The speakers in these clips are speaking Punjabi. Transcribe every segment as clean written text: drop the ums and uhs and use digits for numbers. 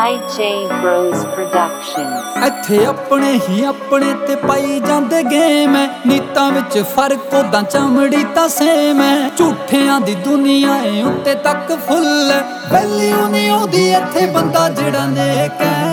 IJ Bros Productions। ਇੱਥੇ ਆਪਣੇ ਹੀ ਆਪਣੇ ਤੇ ਪਾਈ ਜਾਂਦੇ ਗੇਮ ਐ, ਨੀਤਾਂ ਵਿੱਚ ਫਰਕ ਉਦਾਂ ਚਮੜੀ ਤਾਂ ਸੇਮ ਐ। ਝੂਠਿਆਂ ਦੀ ਦੁਨੀਆ ਏ ਉੱਤੇ ਤੱਕ ਫੁੱਲ ਐ, ਵੈਲਿਊ ਨਹੀਂ ਆਉਂਦੀ ਇੱਥੇ ਬੰਦਾ ਜਿਹੜਾ ਨੇਕ ਐ।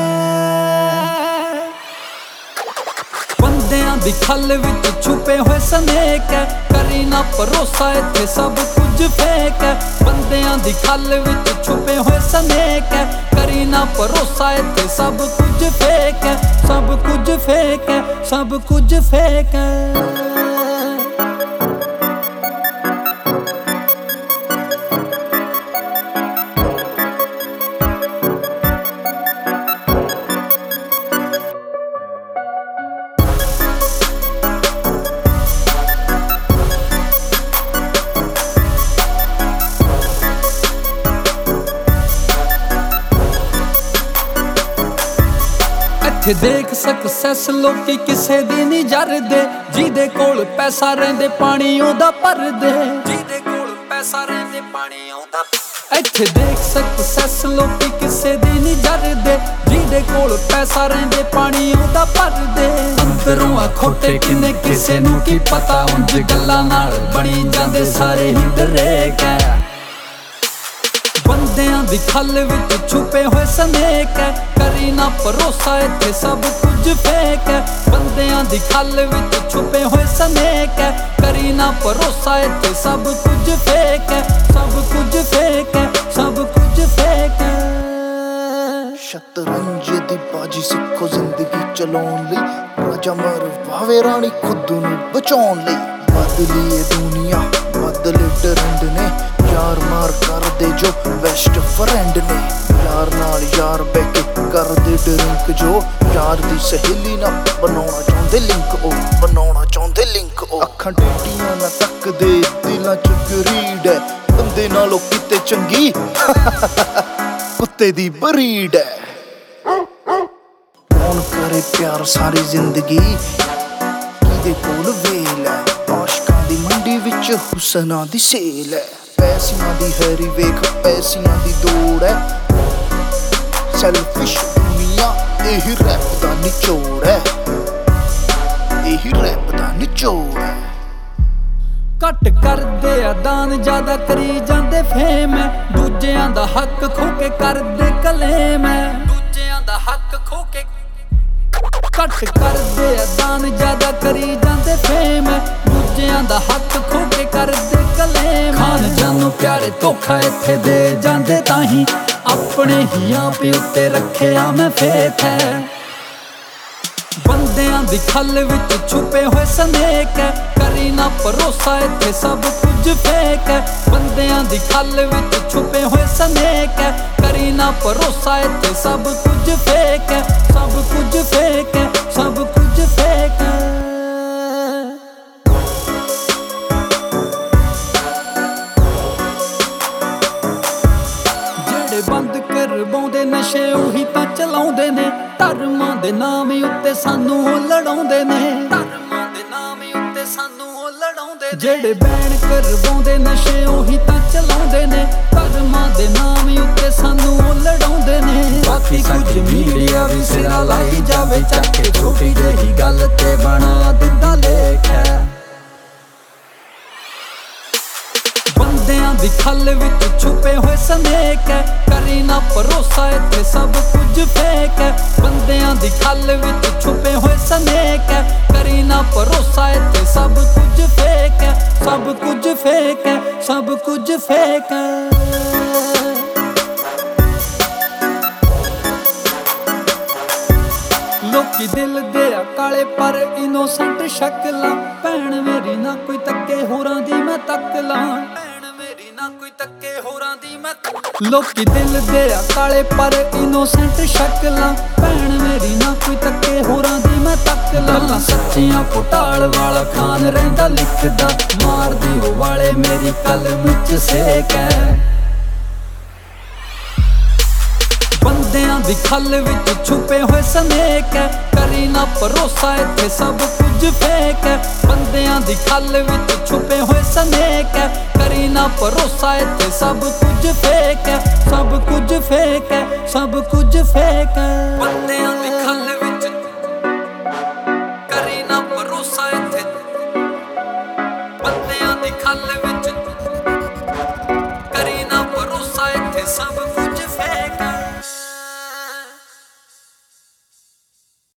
ਬੰਦਿਆਂ ਦੀ ਖੱਲ ਵਿੱਚ ਛੁਪੇ ਹੋਏ ਸਨੇਕ ਐ, ਕਰੀ ਨਾ ਭਰੋਸਾ ਇੱਥੇ ਸਭ ਕੁਝ ਫੇਕ ਐ। ਬੰਦਿਆਂ ਦੀ ਖੱਲ ਵਿੱਚ ਛੁਪੇ ਹੋਏ ਸਨੇਕ ਐ, ਕਰੀ ਨਾ ਭਰੋਸਾ ਇੱਥੇ ਸਭ ਕੁਝ ਫੇਕ ਐ। ਸਭ ਕੁਝ ਫੇਕ ਐ, ਸਭ ਕੁਝ ਫੇਕ ਐ। ਇੱਥੇ ਦੇਖ ਸਕਸੈਸ ਲੋਕੀ ਕਿਸੇ ਦੀ ਨਹੀਂ ਜਰਦੇ, ਜਿਹਦੇ ਕੋਲ ਪੈਸਾ ਰਹਿੰਦੇ ਪਾਣੀ ਉਹਦਾ ਭਰਦੇ। ਜਿਹਦੇ ਕੋਲ ਪੈਸਾ ਰਹਿੰਦੇ ਪਾਣੀ ਉਹਦਾ। ਇੱਥੇ ਦੇਖ ਸਕਸੈਸ ਲੋਕੀ ਕਿਸੇ ਦੀ ਨਹੀਂ ਜਰਦੇ, ਜਿਹਦੇ ਕੋਲ ਪੈਸਾ ਰਹਿੰਦੇ ਪਾਣੀ ਉਹਦਾ ਭਰਦੇ। ਅੰਦਰੋਂ ਆ ਖੋਟੇ ਕਿੰਨੇ ਕਿਸੇ ਨੂੰ ਕੀ ਪਤਾ, ਉਂਝ ਗੱਲਾਂ ਨਾਲ ਬਣੀ ਜਾਂਦੇ ਸਾਰੇ ਹੀ ਡਰੇਕ ਐ। ਬੰਦਿਆਂ ਦੀ ਖੱਲ ਵਿੱਚ ਛੁਪੇ ਹੋਏ ਸਨੇਕ ਐ, ਕਰੀ ਨਾ ਭਰੋਸਾ ਇੱਥੇ ਸਭ ਕੁਝ ਫੇਕ ਐ। ਬੰਦਿਆਂ ਦੀ ਖੱਲ ਵਿੱਚ ਛੁਪੇ ਹੋਏ ਸਨੇਕ ਐ, ਕਰੀ ਨਾ ਭਰੋਸਾ ਇੱਥੇ ਸਭ ਕੁਝ ਫੇਕ ਐ। ਸਭ ਕੁਝ ਫੇਕ ਐ, ਸਭ ਕੁਝ ਫੇਕ ਐ। ਸ਼ਤਰੰਜ ਦੀ ਬਾਜੀ ਸਿੱਖੋ ਜ਼ਿੰਦਗੀ ਚਲਾਉਣ ਲਈ, ਰਾਜਾ ਮਰ ਭਾਵੇਂ ਰਾਣੀ ਖੁਦ ਨੂੰ ਬਚਾਉਣ ਲਈ। ਬਦਲੀ ਇਹ ਦੁਨੀਆ ਬਦਲੇ ਟਰੈਂਡ ਨੇ, ਯਾਰ ਮਾਰ ਕਰਦੇ ਜੋ ਬੈਸਟ ਫਰੈਂਡ ਨੇ। ਯਾਰ ਨਾਲ ਯਾਰ ਬਹਿ ਕੇ ਕਰਦੇ ਡਰਿੰਕ, ਜੋ ਯਾਰ ਦੀ ਸਹੇਲੀ ਨਾਲ ਬਣਾਉਣਾ ਚਾਹੁੰਦੇ ਲਿੰਕ, ਉਹ ਬਣਾਉਣਾ ਚਾਹੁੰਦੇ ਲਿੰਕ। ਉਹ ਅੱਖਾਂ ਟੇਢੀਆਂ ਨਾ ਤੱਕਦੇ, ਦਿਲਾਂ ਚ ਗਰੀਡ ਐ, ਬੰਦੇ ਨਾਲੋਂ ਕਿਤੇ ਚੰਗੀ ਕੁੱਤੇ ਦੀ ਬਰੀਡ ਐ। ਕੌਣ ਕਰੇ ਪਿਆਰ ਸਾਰੀ ਜ਼ਿੰਦਗੀ, ਕਿਹਦੇ ਕੋਲ ਵੇਲ ਐ। ਆਸ਼ਕਾਂ ਦੀ ਮੰਡੀ ਵਿੱਚ ਹੁਸਨਾਂ ਦੀ ਸੇਲ ਐ। ਪੈਸਿਆਂ ਦੀ ਹੈਰੀ ਵੇਖ ਪੈਸਿਆਂ ਦੀ ਦੌੜ ਐ, ਸੈਲਫਿਸ਼ ਦੁਨੀਆ ਇਹੀ ਰੈਪ ਦਾ ਨਿਚੋੜ ਐ। ਇਹੀ ਰੈਪ ਦਾ ਨਿਚੋੜ ਐ। ਘੱਟ ਕਰਦੇ ਆ ਦਾਨ, ਜ਼ਿਆਦਾ ਕਰੀ ਜਾਂਦੇ ਫੇਮ ਐ। ਦੂਜਿਆਂ ਦਾ ਹੱਕ ਖੋ ਕੇ ਕਰਦੇ ਕਲੇਮ ਐ। ਦੂਜਿਆਂ ਦਾ ਹੱਕ ਖੋ ਕੇ ਘੱਟ ਕਰਦੇ ਆ ਦਾਨ, ਜ਼ਿਆਦਾ ਕਰੀ ਜਾਂਦੇ ਫੇਮ ਐ। ਦੂਜਿਆਂ ਦਾ ਹੱਕ ਖੋ ਕੇ ਕਰਦੇ ਕਲੇਮ। ਖਾਨ ਜਾਨੋਂ ਪਿਆਰੇ ਧੋਖਾ ਇੱਥੇ ਦੇ ਜਾਂਦੇ, ਤਾਹੀਂ ਆਪਣੇ ਹੀ ਆਪ ਉੱਤੇ ਰੱਖਿਆ ਮੈਂ ਫੇਥ ਹੈ। ਬੰਦਿਆਂ ਦੀ ਖੱਲ ਵਿੱਚ ਛੁਪੇ ਹੋਏ ਸਨੇਕ ਐ, ਕਰੀ ਨਾ ਭਰੋਸਾ ਇੱਥੇ ਸਭ ਕੁਝ ਫੇਕ ਐ। ਬੰਦਿਆਂ ਦੀ ਖੱਲ ਵਿੱਚ ਛੁਪੇ ਹੋਏ ਸਨੇਕ ਐ, ਕਰੀ ਨਾ ਭਰੋਸਾ ਇੱਥੇ ਸਭ ਕੁਝ ਫੇਕ ਐ। ਸਭ ਕੁਝ ਫੇਕ ਐ, ਸਭ ਕੁਝ ਫੇਕ ਐ। ਜਿਹੜੇ ਬੰਦ ਕਰਵਾਉਂਦੇ ਨਸ਼ੇ ਉਹੀ ਤਾਂ ਚਲਾਉਂਦੇ ਨੇ, ਧਰਮਾਂ ਦੇ ਨਾਮ ਉੱਤੇ ਸਾਨੂੰ ਉਹ ਲੜਾਉਂਦੇ ਨੇ। ਧਰਮਾਂ ਦੇ ਨਾਮ ਉੱਤੇ ਸਾਨੂੰ ਉਹ ਲੜਾਉਂਦੇ ਨੇ। ਜਿਹੜੇ ਬੈਨ ਕਰਵਾਉਂਦੇ ਨਸ਼ੇ ਉਹੀ ਤਾਂ ਚਲਾਉਂਦੇ ਨੇ, ਧਰਮਾਂ ਦੇ ਨਾਮ ਉੱਤੇ ਸਾਨੂੰ ਉਹ ਲੜਾਉਂਦੇ ਨੇ। ਬਾਕੀ ਕੁਝ ਮੀਡੀਆ ਵੀ ਸਿਰਾ ਲਾਈ ਜਾਵੇ ਚੱਕ ਕੇ, ਛੋਟੀ ਜਿਹੀ ਗੱਲ ਤੇ ਬਣਾ ਦਿੰਦਾ ਲੇਖ ਹੈ। ਬੰਦਿਆਂ ਦੀ ਖੱਲ ਵਿੱਚ ਛੁਪੇ ਹੋਏ ਸਨੇਕ ਐ, ਕਰੀ ਨਾ ਭਰੋਸਾ ਇੱਥੇ ਸਭ ਕੁਝ ਫੇਕ ਐ। ਬੰਦਿਆਂ ਦੀ ਖੱਲ ਵਿੱਚ ਛੁਪੇ ਹੋਏ ਸਨੇਕ ਐ, ਕਰੀ ਨਾ ਭਰੋਸਾ ਇੱਥੇ ਸਭ ਕੁਝ ਫੇਕ ਐ। ਸਭ ਕੁਝ ਫੇਕ ਐ, ਸਭ ਕੁਝ ਫੇਕ ਐ। ਲੋਕੀ ਦਿਲ ਦੇ ਆ ਕਾਲੇ ਪਰ ਇਨੋਸੈਂਟ ਸ਼ਕਲਾਂ, ਭੈਣ ਮੇਰੀ ਨਾ ਕੋਈ ਤੱਕੇ ਹੋਰਾਂ ਦੀ ਮੈਂ ਤੱਕ ਲਾਂ। ਕੋਈ ਤੱਕੇ ਹੋਰਾਂ ਦੀ ਮੈਂ। ਲੋਕੀ ਦਿਲ ਦੇ ਆ ਕਾਲੇ ਪਰ ਇਨੋਸੈਂਟ ਸ਼ਕਲਾਂ, ਭੈਣ ਮੇਰੀ ਨਾ ਕੋਈ ਤੱਕੇ ਹੋਰਾਂ ਦੀ ਮੈਂ ਤੱਕ ਲਾਂ। ਗੱਲਾਂ ਸੱਚੀਆਂ ਪੁਟਾਲ ਵਾਲਾ ਖਾਨ ਰਹਿੰਦਾ ਲਿਖਦਾ, ਮਾਰਦੀ ਉਹ ਵਾਲੇ ਮੇਰੀ ਕਲਮ ਵਿੱਚ ਸੇਕ ਐ। ਬੰਦਿਆਂ ਦੀ ਖੱਲ ਵਿੱਚ ਛੁਪੇ ਹੋਏ ਸਨੇਕ ਐ, ਕਰੀ ਨਾ ਭਰੋਸਾ ਇੱਥੇ ਸਭ ਕੁਝ ਫੇਕ ਐ। ਬੰਦਿਆਂ ਦੀ ਖੱਲ ਵਿੱਚ ਛੁਪੇ ਹੋਏ ਸਨੇਕ ਐ, करी ना भरोसा इत्थे सब कुछ फेक है, सब कुछ फेक है, सब कुछ फेक है। बंदियां दी खल